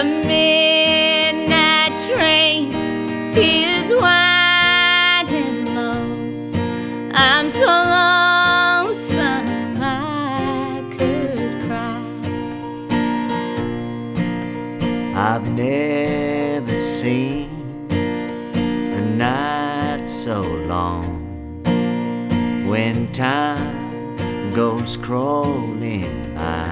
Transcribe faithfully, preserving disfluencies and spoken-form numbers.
The midnight train is winding low. I'm so lonesome I could cry. I've never seen a night so long, when time goes crawling by.